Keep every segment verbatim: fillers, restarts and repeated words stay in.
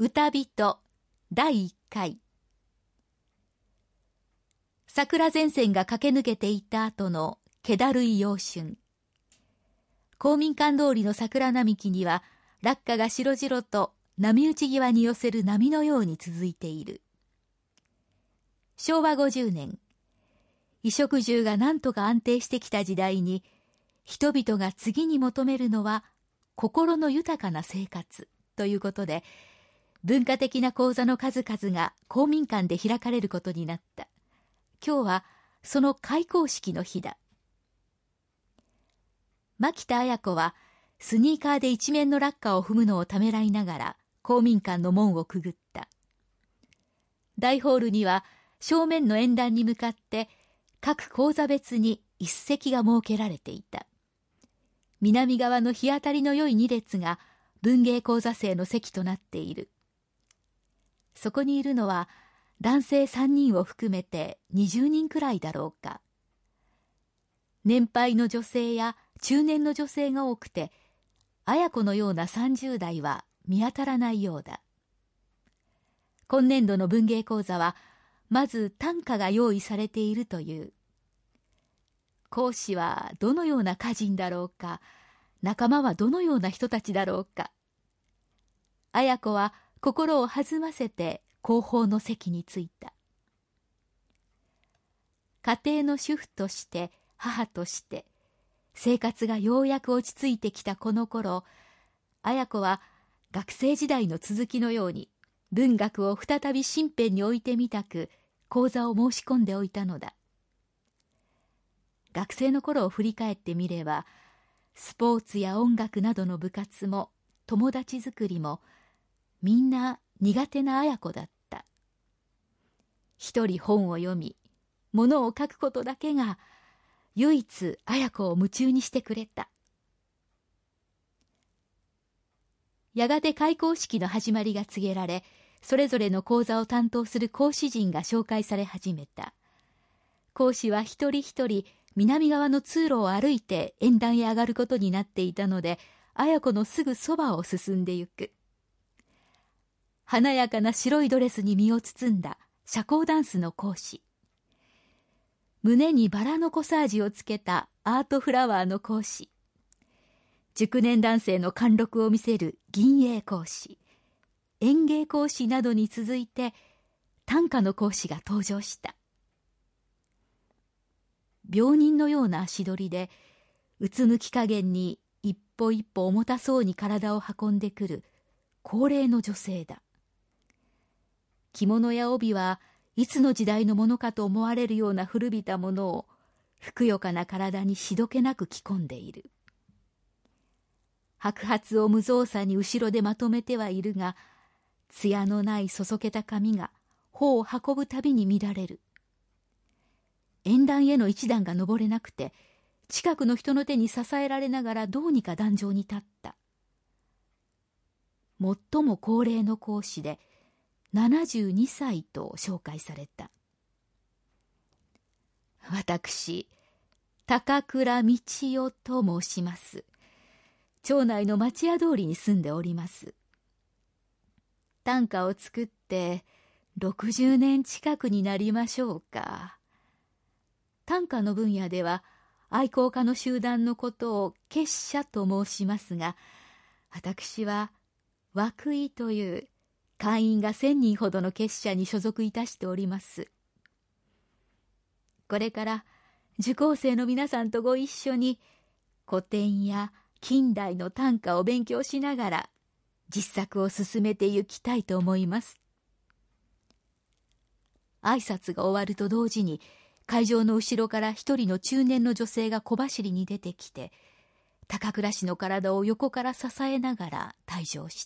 歌人だいいっかい。桜前線が駆け抜けていった後の気だるい陽春。公民館通りの桜並木には落花が白々と波打ち際に寄せる波のように続いている。しょうわごじゅうねん、衣食住が何とか安定してきた時代に、人々が次に求めるのは心の豊かな生活ということで、文化的な講座の数々が公民館で開かれることになった。今日はその開講式の日だ。牧田綾子はスニーカーで一面の落花を踏むのをためらいながら公民館の門をくぐった。大ホールには正面の演壇に向かって各講座別に一席が設けられていた。南側の日当たりの良い二列が文芸講座生の席となっている。そこにいるのは男性三人を含めて二十人くらいだろうか。年配の女性や中年の女性が多くて、綾子のような三十代は見当たらないようだ。今年度の文芸講座は、まず短歌が用意されているという。講師はどのような歌人だろうか、仲間はどのような人たちだろうか。綾子は心を弾ませて後方の席に着いた。家庭の主婦として母として生活がようやく落ち着いてきたこの頃、綾子は学生時代の続きのように文学を再び身辺に置いてみたく講座を申し込んでおいたのだ。学生の頃を振り返ってみれば、スポーツや音楽などの部活も友達作りもみんな苦手な綾子だった。一人本を読み、物を書くことだけが唯一綾子を夢中にしてくれた。やがて開講式の始まりが告げられ、それぞれの講座を担当する講師陣が紹介され始めた。講師は一人一人南側の通路を歩いて演壇へ上がることになっていたので、綾子のすぐそばを進んでゆく。華やかな白いドレスに身を包んだ社交ダンスの講師。胸にバラのコサージュをつけたアートフラワーの講師。熟年男性の貫禄を見せる銀英講師。演芸講師などに続いて短歌の講師が登場した。病人のような足取りで、うつむき加減に一歩一歩重たそうに体を運んでくる高齢の女性だ。着物や帯はいつの時代のものかと思われるような古びたものをふくよかな体にしどけなく着込んでいる。白髪を無造作に後ろでまとめてはいるが、艶のないそそけた髪が頬を運ぶたびに乱れる。演壇への一段が登れなくて、近くの人の手に支えられながらどうにか壇上に立った。最も高齢の講師でななじゅうにさいと紹介された。私、高倉道代と申します。町内の町屋通りに住んでおります。短歌を作ってろくじゅうねん近くになりましょうか。短歌の分野では愛好家の集団のことを結社と申しますが、私は涌井という会員が千人ほどの結社に所属いたしております。これから受講生の皆さんとご一緒に古典や近代の短歌を勉強しながら実作を進めてゆきたいと思います。挨拶が終わると同時に会場の後ろから一人の中年の女性が小走りに出てきて、高倉氏の体を横から支えながら退場した。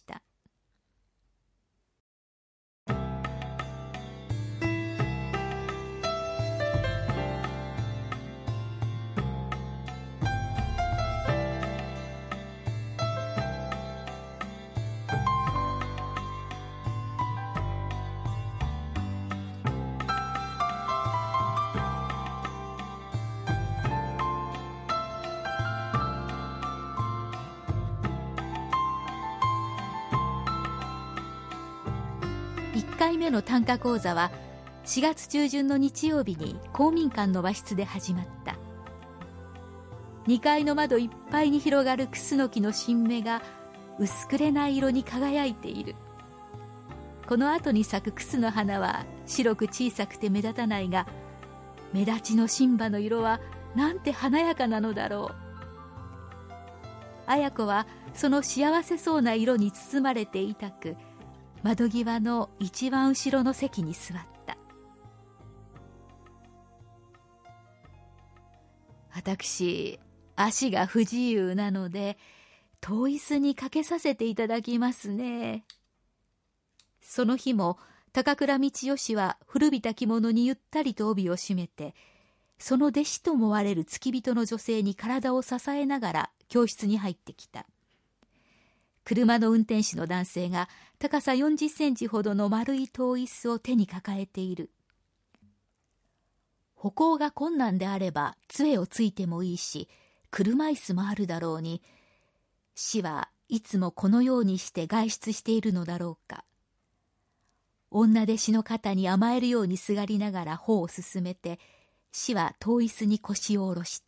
いっかいめの短歌講座はしがつ中旬の日曜日に公民館の和室で始まった。にかいの窓いっぱいに広がるクスノキの新芽が薄くれない色に輝いている。この後に咲くクスの花は白く小さくて目立たないが、目立ちの新葉の色はなんて華やかなのだろう。綾子はその幸せそうな色に包まれていたく、窓際の一番後ろの席に座った。私、足が不自由なので遠椅子にかけさせていただきますね。その日も高倉道義は古びた着物にゆったりと帯を締めて、その弟子と思われる付き人の女性に体を支えながら教室に入ってきた。車の運転手の男性が高さよんじゅっセンチほどの丸い遠椅子を手に抱えている。歩行が困難であれば杖をついてもいいし、車椅子もあるだろうに、死はいつもこのようにして外出しているのだろうか。女弟子の肩に甘えるようにすがりながら歩を進めて、死は遠椅子に腰を下ろした。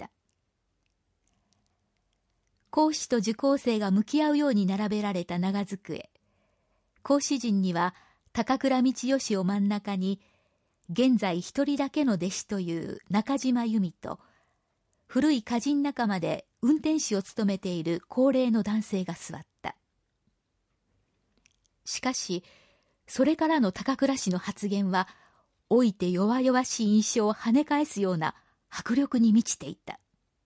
講師と受講生が向き合うように並べられた長机。講師陣には高倉道義を真ん中に、現在一人だけの弟子という中島由美と、古い歌人仲間で運転手を務めている高齢の男性が座った。しかし、それからの高倉氏の発言は、老いて弱々しい印象を跳ね返すような迫力に満ちていた。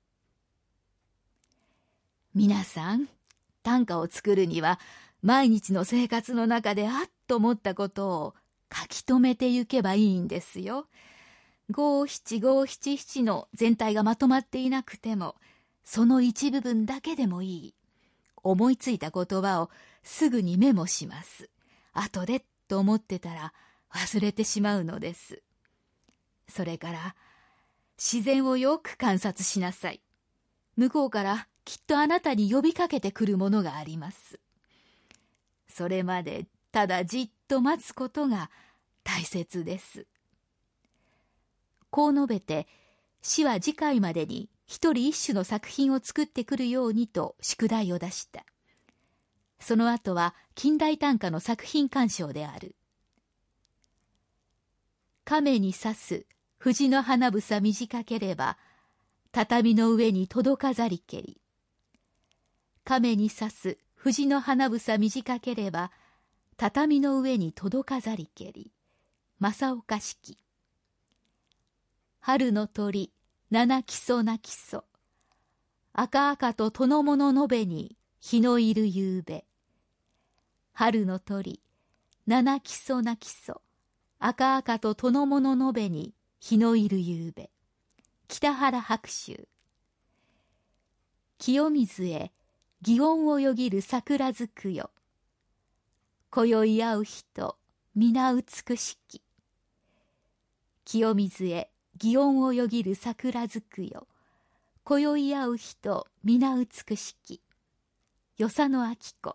皆さん、短歌を作るには、毎日の生活の中であっと思ったことを書き留めてゆけばいいんですよ。五七五七七の全体がまとまっていなくても、その一部分だけでもいい。思いついた言葉をすぐにメモします。後でと思ってたら忘れてしまうのです。それから自然をよく観察しなさい。向こうからきっとあなたに呼びかけてくるものがあります。それまでただじっと待つことが大切です。こう述べて、死は次回までに一人一種の作品を作ってくるようにと宿題を出した。その後は近代短歌の作品鑑賞である。亀に刺す藤の花房短ければ、畳の上に届かざりけり。亀に刺す藤の花房短ければ、畳の上に届かざりけり。正岡子規。春の鳥、七木曽なきそ。赤々と殿物のべに、日のいる夕べ。春の鳥、七木曽なきそ。赤々と殿物のべに、日のいる夕べ。北原白秋。清水へ、祇園をよぎる桜づくよ。今宵会う人、皆美しき。清水へ、祇園をよぎる桜づくよ。今宵会う人、皆美しき。与謝野晶子。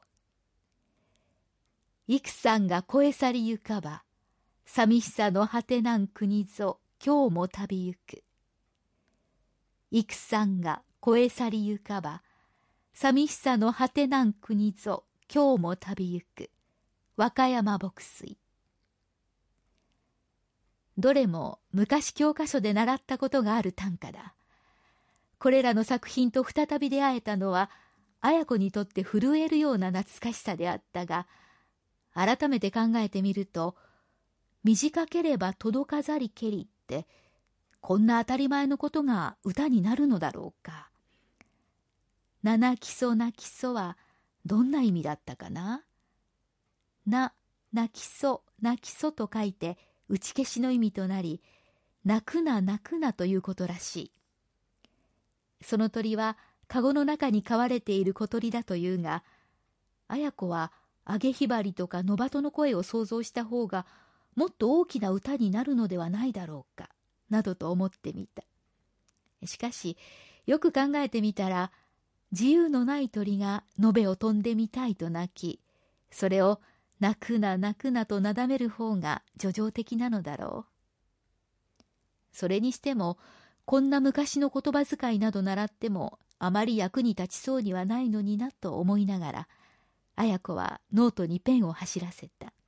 幾さんが越え去りゆかば、寂しさの果てなん国ぞ、今日も旅ゆく。幾さんが越え去りゆかば、寂しさの果てなん国ぞ、今日も旅ゆく。和歌山牧水。どれも昔教科書で習ったことがある短歌だ。これらの作品と再び出会えたのは、綾子にとって震えるような懐かしさであったが、改めて考えてみると、短ければ届かざりけりって、こんな当たり前のことが歌になるのだろうか。七木曽なきそはどんな意味だったかな。な、泣きそ、泣きそと書いて打ち消しの意味となり、泣くな泣くなということらしい。その鳥はかごの中に飼われている小鳥だというが、綾子は揚げひばりとか野鳩の声を想像した方がもっと大きな歌になるのではないだろうか、などと思ってみた。しかし、よく考えてみたら、自由のない鳥が野辺を飛んでみたいと鳴き、それを泣くな泣くなとなだめる方が叙情的なのだろう。それにしても、こんな昔の言葉遣いなど習ってもあまり役に立ちそうにはないのになと思いながら、綾子はノートにペンを走らせた。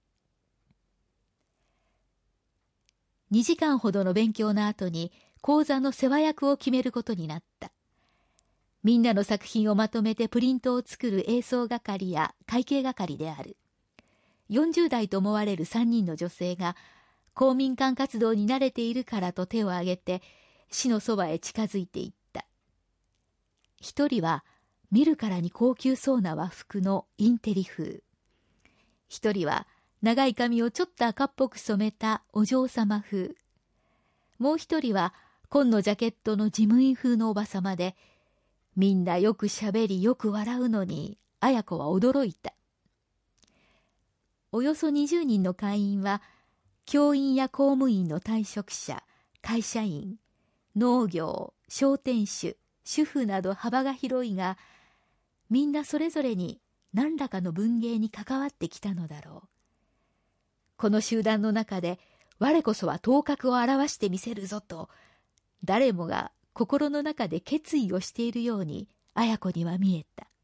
にじかんほどの勉強の後に講座の世話役を決めることになった。みんなの作品をまとめてプリントを作る映像係や会計係である。よんじゅう代と思われるさんにんの女性が公民館活動に慣れているからと手を挙げて死のそばへ近づいていった。一人は見るからに高級そうな和服のインテリ風。一人は長い髪をちょっと赤っぽく染めたお嬢様風。もう一人は紺のジャケットの事務員風のおばさまで、みんなよくしゃべりよく笑うのに綾子は驚いた。およそにじゅうにんの会員は教員や公務員の退職者、会社員、農業、商店主、主婦など幅が広いが、みんなそれぞれに何らかの文芸に関わってきたのだろう。この集団の中で我こそは頭角を現してみせるぞと、誰もが心の中で決意をしているように綾子には見えた。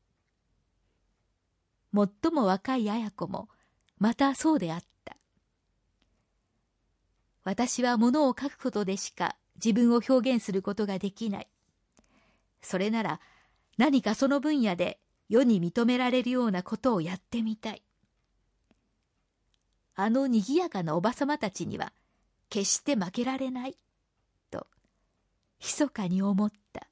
最も若い綾子もまたそうであった。私は物を書くことでしか自分を表現することができない。それなら何かその分野で世に認められるようなことをやってみたい。あのにぎやかなおばさまたちには決して負けられないと密かに思った。